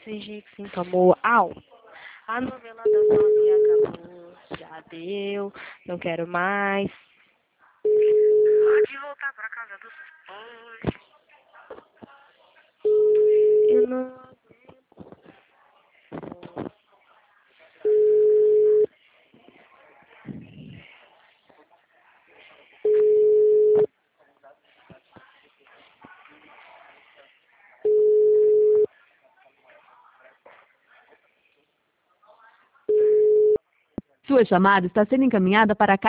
fingir que sinto amor. Au! A novela das 9 acabou. Já deu. Não quero mais. Pode voltar pra casa dos pais. Eu não... Sua chamada está sendo encaminhada para a